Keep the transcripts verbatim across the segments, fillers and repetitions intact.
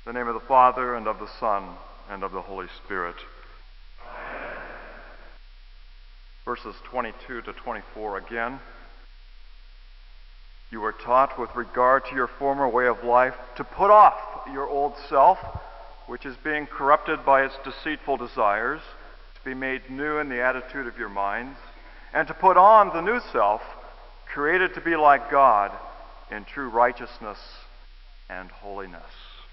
In the name of the Father, and of the Son, and of the Holy Spirit. Amen. Verses twenty-two to twenty-four again. You were taught with regard to your former way of life to put off your old self, which is being corrupted by its deceitful desires, to be made new in the attitude of your minds, and to put on the new self, created to be like God in true righteousness and holiness.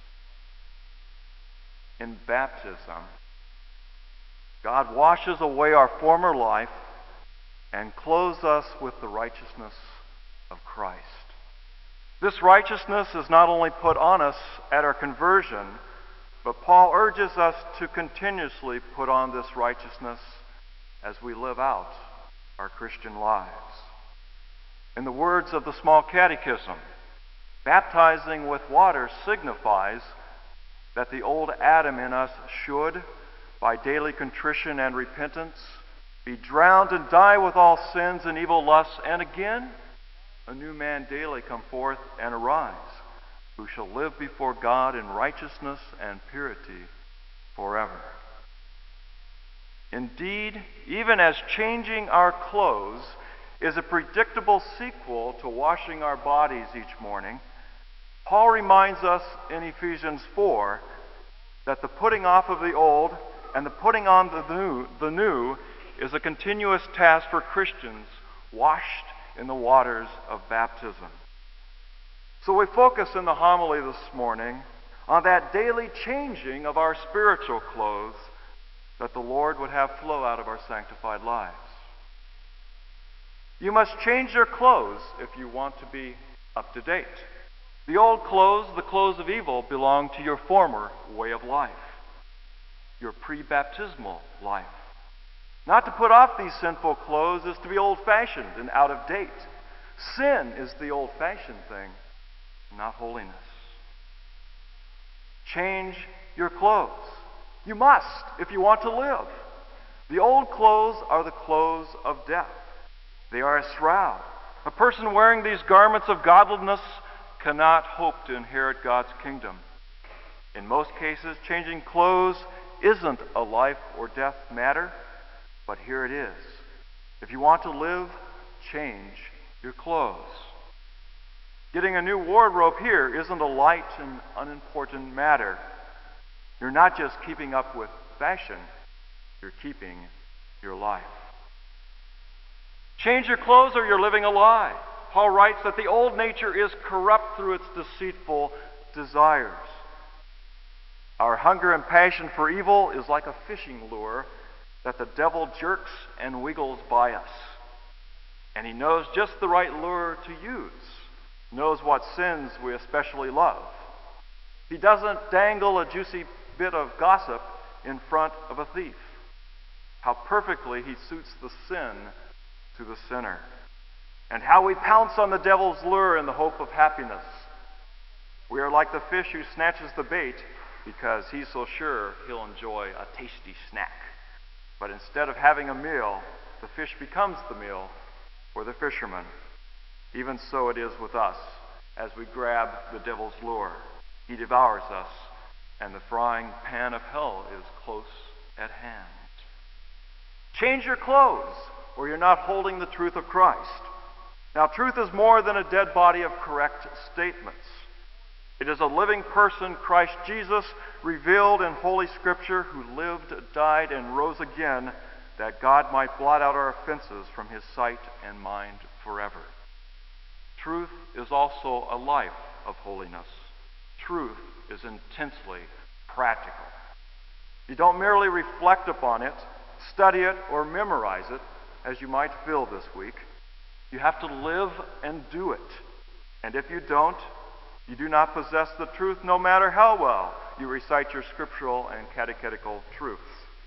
In baptism, God washes away our former life and clothes us with the righteousness of Christ. This righteousness is not only put on us at our conversion, but Paul urges us to continuously put on this righteousness as we live out our Christian lives. In the words of the Small Catechism, baptizing with water signifies that the old Adam in us should, by daily contrition and repentance, be drowned and die with all sins and evil lusts, and again, a new man daily come forth and arise, who shall live before God in righteousness and purity forever. Indeed, even as changing our clothes is a predictable sequel to washing our bodies each morning, Paul reminds us in Ephesians four that the putting off of the old and the putting on the new, the new is a continuous task for Christians washed in the waters of baptism. So we focus in the homily this morning on that daily changing of our spiritual clothes that the Lord would have flow out of our sanctified lives. You must change your clothes if you want to be up to date. The old clothes, the clothes of evil, belong to your former way of life, your pre-baptismal life. Not to put off these sinful clothes is to be old-fashioned and out of date. Sin is the old-fashioned thing, not holiness. Change your clothes. You must if you want to live. The old clothes are the clothes of death. They are a shroud. A person wearing these garments of godliness cannot hope to inherit God's kingdom. In most cases, changing clothes isn't a life or death matter, but here it is. If you want to live, change your clothes. Getting a new wardrobe here isn't a light and unimportant matter. You're not just keeping up with fashion, you're keeping your life. Change your clothes or you're living a lie. Paul writes that the old nature is corrupt through its deceitful desires. Our hunger and passion for evil is like a fishing lure that the devil jerks and wiggles by us. And he knows just the right lure to use, knows what sins we especially love. He doesn't dangle a juicy bit of gossip in front of a thief. How perfectly he suits the sin to the sinner. And how we pounce on the devil's lure in the hope of happiness. We are like the fish who snatches the bait because he's so sure he'll enjoy a tasty snack. But instead of having a meal, the fish becomes the meal for the fisherman. Even so it is with us as we grab the devil's lure. He devours us, and the frying pan of hell is close at hand. Change your clothes, or you're not holding the truth of Christ. Now, truth is more than a dead body of correct statements. It is a living person, Christ Jesus, revealed in Holy Scripture, who lived, died, and rose again, that God might blot out our offenses from his sight and mind forever. Truth is also a life of holiness. Truth is intensely practical. You don't merely reflect upon it, study it, or memorize it, as you might feel this week. You have to live and do it. And if you don't, you do not possess the truth no matter how well you recite your scriptural and catechetical truths.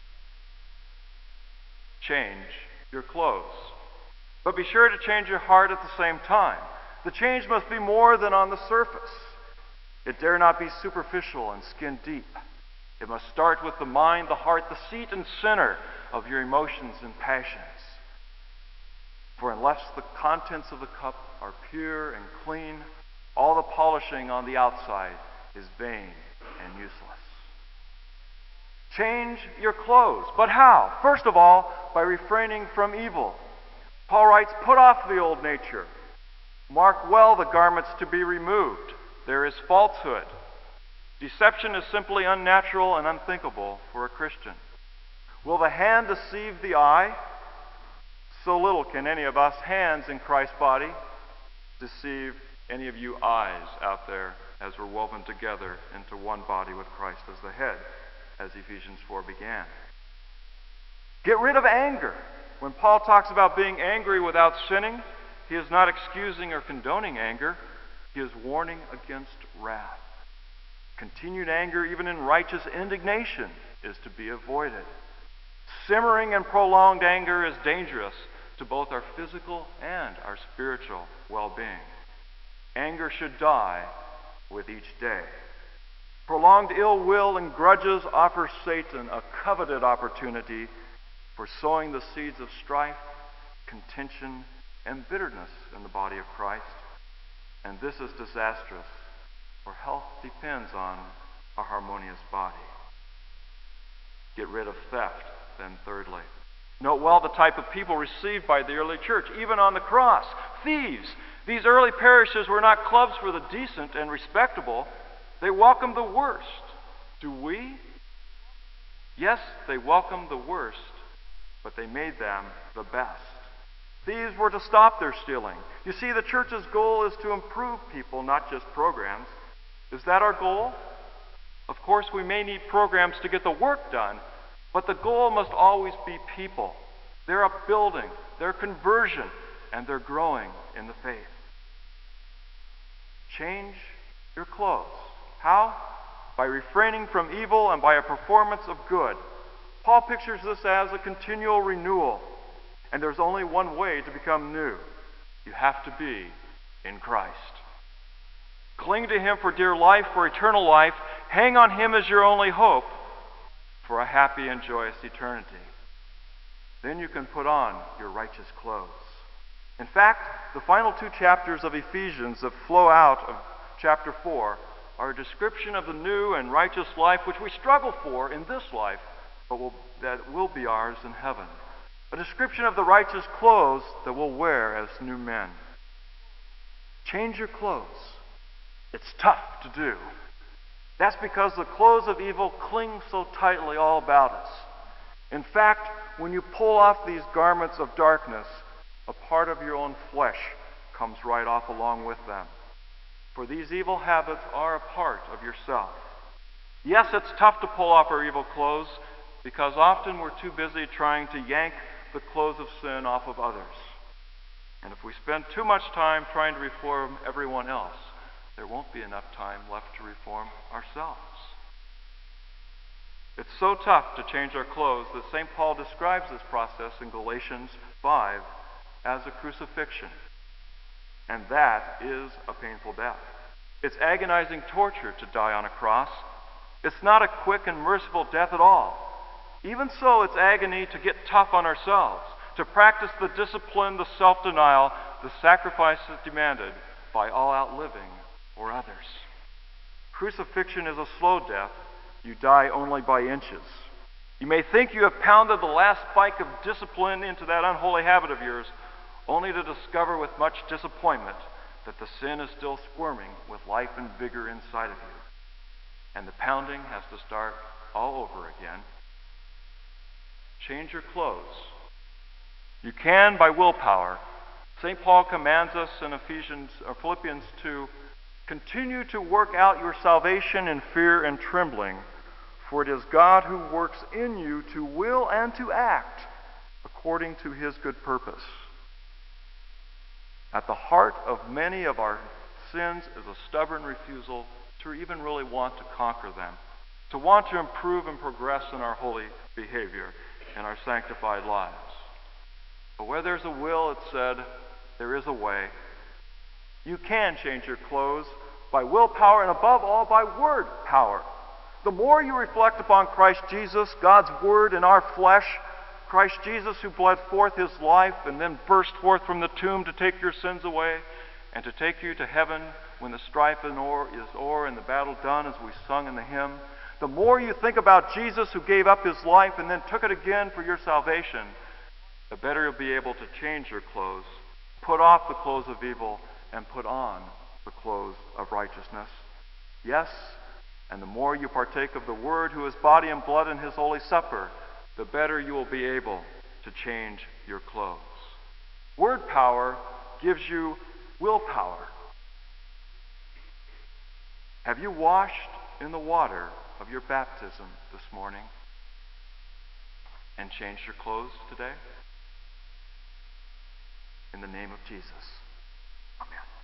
Change your clothes. But be sure to change your heart at the same time. The change must be more than on the surface. It dare not be superficial and skin deep. It must start with the mind, the heart, the seat and center of your emotions and passions. For unless the contents of the cup are pure and clean, all the polishing on the outside is vain and useless. Change your clothes. But how? First of all, by refraining from evil. Paul writes, put off the old nature. Mark well the garments to be removed. There is falsehood. Deception is simply unnatural and unthinkable for a Christian. Will the hand deceive the eye? So little can any of us hands in Christ's body deceive any of you eyes out there as we're woven together into one body with Christ as the head, as Ephesians four began. Get rid of anger. When Paul talks about being angry without sinning, he is not excusing or condoning anger. He is warning against wrath. Continued anger, even in righteous indignation, is to be avoided. Simmering and prolonged anger is dangerous to both our physical and our spiritual well-being. Anger should die with each day. Prolonged ill will and grudges offer Satan a coveted opportunity for sowing the seeds of strife, contention, and bitterness in the body of Christ. And this is disastrous, for health depends on a harmonious body. Get rid of theft, then thirdly. Note well the type of people received by the early church, even on the cross. Thieves. These early parishes were not clubs for the decent and respectable. They welcomed the worst. Do we? Yes, they welcomed the worst, but they made them the best. Thieves were to stop their stealing. You see, the church's goal is to improve people, not just programs. Is that our goal? Of course, we may need programs to get the work done, but the goal must always be people. Their upbuilding, their conversion, and their growing in the faith. Change your clothes. How? By refraining from evil and by a performance of good. Paul pictures this as a continual renewal. And there's only one way to become new. You have to be in Christ. Cling to Him for dear life, for eternal life. Hang on Him as your only hope for a happy and joyous eternity. Then you can put on your righteous clothes. In fact, the final two chapters of Ephesians that flow out of chapter four are a description of the new and righteous life which we struggle for in this life, but will, that will be ours in heaven. A description of the righteous clothes that we'll wear as new men. Change your clothes. It's tough to do. That's because the clothes of evil cling so tightly all about us. In fact, when you pull off these garments of darkness, a part of your own flesh comes right off along with them. For these evil habits are a part of yourself. Yes, it's tough to pull off our evil clothes because often we're too busy trying to yank the clothes of sin off of others. And if we spend too much time trying to reform everyone else, there won't be enough time left to reform ourselves. It's so tough to change our clothes that Saint Paul describes this process in Galatians five as a crucifixion. And that is a painful death. It's agonizing torture to die on a cross. It's not a quick and merciful death at all. Even so, it's agony to get tough on ourselves, to practice the discipline, the self-denial, the sacrifices demanded by all outliving or others. Crucifixion is a slow death. You die only by inches. You may think you have pounded the last spike of discipline into that unholy habit of yours, only to discover with much disappointment that the sin is still squirming with life and vigor inside of you. And the pounding has to start all over again. Change your clothes. You can by willpower. Saint Paul commands us in Ephesians or Philippians two, continue to work out your salvation in fear and trembling, for it is God who works in you to will and to act according to His good purpose. At the heart of many of our sins is a stubborn refusal to even really want to conquer them, to want to improve and progress in our holy behavior and our sanctified lives. But where there's a will, it said, there is a way. You can change your clothes by willpower and above all by word power. The more you reflect upon Christ Jesus, God's Word in our flesh, Christ Jesus who bled forth His life and then burst forth from the tomb to take your sins away, and to take you to heaven when the strife and o'er is o'er and the battle done, as we sung in the hymn. The more you think about Jesus who gave up his life and then took it again for your salvation, the better you'll be able to change your clothes, put off the clothes of evil, and put on the clothes of righteousness. Yes, and the more you partake of the Word, who is body and blood in his holy supper, the better you will be able to change your clothes. Word power gives you willpower. Have you washed in the water of your baptism this morning and changed your clothes today? In the name of Jesus. Amen.